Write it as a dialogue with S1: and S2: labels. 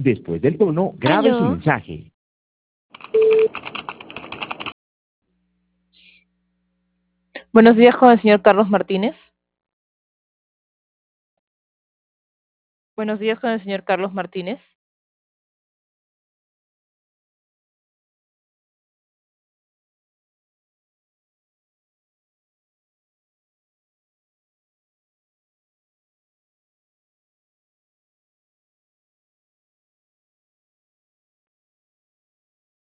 S1: Después del tono, grabe su
S2: Aló.
S1: mensaje.
S3: Buenos días con el señor Carlos Martínez. Buenos días con el señor Carlos Martínez.